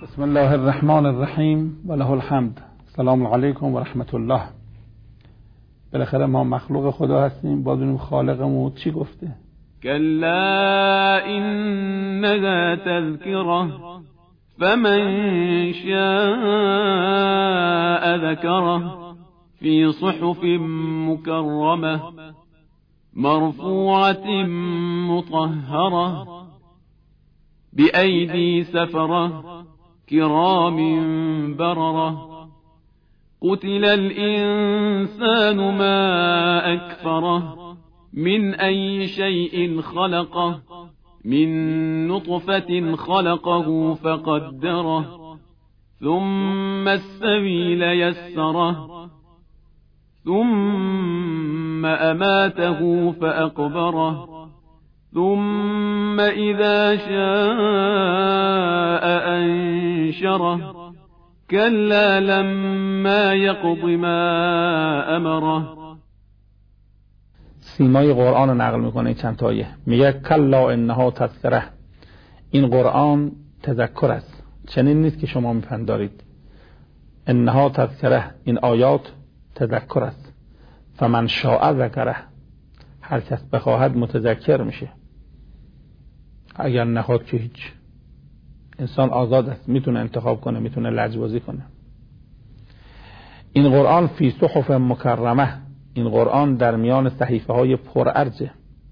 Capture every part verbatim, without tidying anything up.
بسم الله الرحمن الرحیم و له الحمد. سلام علیکم و رحمت الله. بالاخره ما مخلوق خدا هستیم، باید ببینیم خالقمون چی گفته. کلا انها تذکره فمن شاء ذکره فی صحف مکرمه مرفوعة مطهرة بأيدي سفرة كرام بررة قتل الإنسان ما أكفره من أي شيء خلقه من نطفة خلقه فقدره ثم السبيل يسره ثم أماته فأقبره ثم إذا شاء أنشره كلا لما يقض ما أمره. سیمای قرآن رو نقل میکنه چند تا آیه، میگه کلا انها تذکره، این قرآن تذکر است، چنین نیست که شما میپندارید. انها تذکره، این آیات تذکر است. فمن شاء ذکره، هر کس بخواهد متذکر میشه، اگر نخواد که هیچ. انسان آزاد است، میتونه انتخاب کنه، میتونه لجبازی کنه. این قرآن فی صحف مکرمه، این قرآن در میان صحیفه های پرارجه.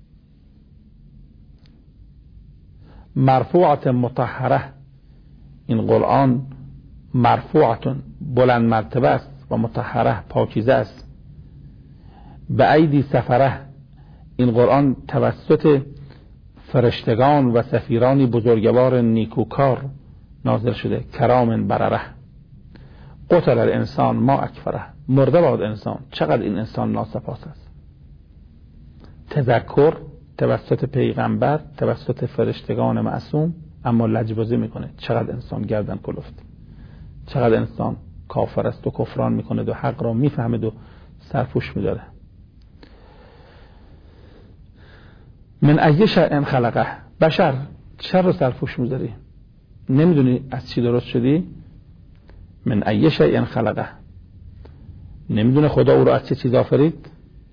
مرفوعة مطهره، این قرآن مرفوعة بلند مرتبه است و مطهره پاکیزه است. به ایدی سفره، این قرآن توسط فرشتگان و سفیرانی بزرگوار نیکوکار نازل شده. کرام برره. قتل الانسان ما اکفره، مرده باد انسان، چقدر این انسان ناسپاس است. تذکر توسط پیغمبر، توسط فرشتگان معصوم، اما لجبازی میکنه. چقدر انسان گردن کلفت، چقدر انسان کافر است و کفران میکنه و حق را میفهمه و سرپوش میداره. من ای شیء خلقه، بشر چرا رو سرپوش میذاری؟ نمیدونی از چی درست شدی؟ من ای شیء خلقه، نمیدونه خدا او رو از چه چیز آفرید؟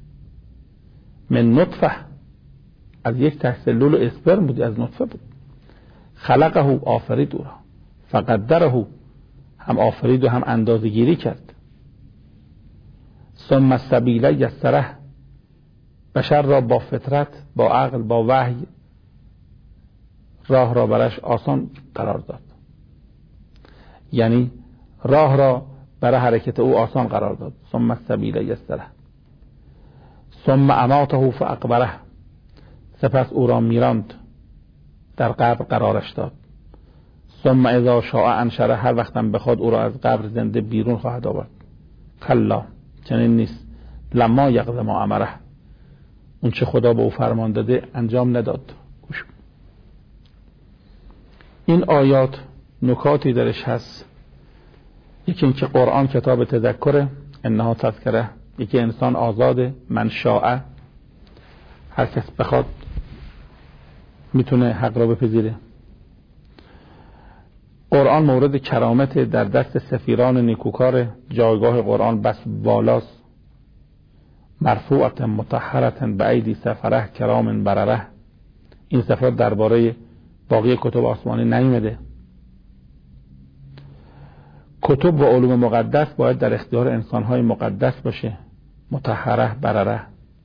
من نطفه، از یک ته سلول اسپرم بودی، از نطفه بود. خلقه، آفرید او را. فقدره، هم آفرید و هم اندازه گیری کرد. ثم السبیل یسره، بشر را با فطرت، با عقل، با وحی راه را برش آسان قرار داد. یعنی راه را برای حرکت او آسان قرار داد. ثم السبیل یسره ثم اماته فاقبره، سپس او را میراند، در قبر قرارش داد. ثم اذا شاء انشره، هر وقتم بخواد او را از قبر زنده بیرون خواهد آورد. کلا، چنین نیست. لما یقض ما امره، اون چه خدا به او فرمان داده انجام نداد. گوش. این آیات نکاتی درش هست. یکی این که قرآن کتاب تذکره، انها تذکره. یکی انسان آزاده، من شاء، هر کس بخواد میتونه حق را بپذیره. قرآن مورد کرامت در دست سفیران نیکوکار. جایگاه قرآن بس بالاست. مرفوعة مطهرة بأیدی سفره کرام برره. این صفات درباره باقی کتب آسمانی نیامده. کتب و علوم مقدس باید در اختیار انسانهای مقدس باشه. مطهره برره.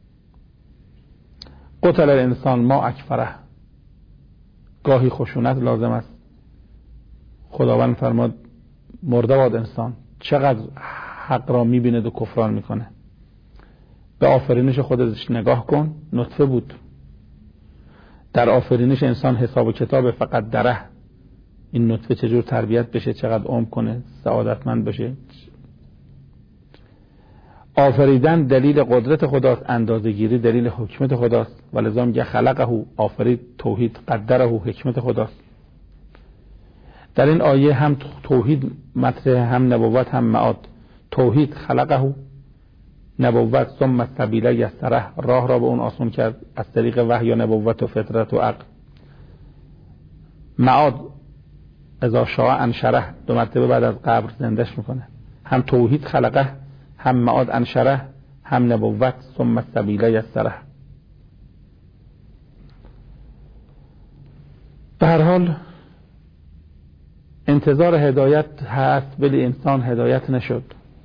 قتل الانسان ما اکفره، گاهی خشونت لازم است. خداوند فرماد مرده باد انسان، چقدر حق را میبینه و کفران میکنه. به آفرینش خودش نگاه کن، نطفه بود. در آفرینش انسان حساب و کتاب فقط دره. این نطفه چجور تربیت بشه، چقدر عمر کنه، سعادتمند بشه. آفریدن دلیل قدرت خداست، اندازه‌گیری دلیل حکمت خداست. ولذا میگه خلقه، آفرید، توحید، قدره، حکمت خداست. در این آیه هم توحید مطرح، هم نبوت، هم معاد. توحید خلقه، نبوت. ثم السبیل یسره، راه را به اون آسان کرد از طریق وحی و نبوت و فطرت و عقل. معاد اذا شاء انشره، دو مرتبه بعد از قبر زندش میکنه. هم توحید خلقه، هم معاد انشره، هم نبوت، ثم السبیل یسره. به هر حال انتظار هدایت هست ولی انسان هدایت نشد.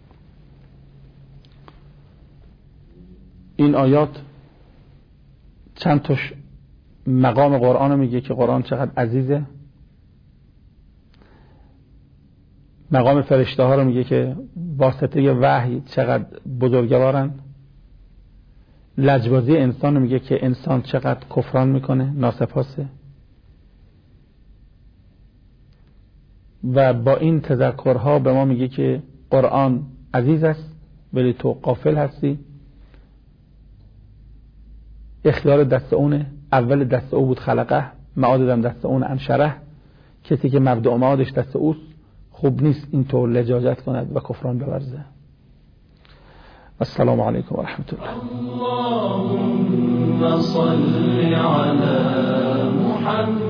این آیات چند تاش مقام قرآن رو میگه که قرآن چقدر عزیزه، مقام فرشته ها رو میگه که واسطه وحی چقدر بزرگوارن، لجبازی انسان رو میگه که انسان چقدر کفران میکنه، ناسپاسه. و با این تذکرها به ما میگه که قرآن عزیز است ولی تو غافل هستی، اختیار دست اونه، اول دست او بود خلقه، معادم دست اون انشره. کسی که مبدأ معادش دست اوست خوب نیست اینطور لجاجت کند و کفران بورزه. السلام علیکم و رحمت الله. اللهم صل علی محمد.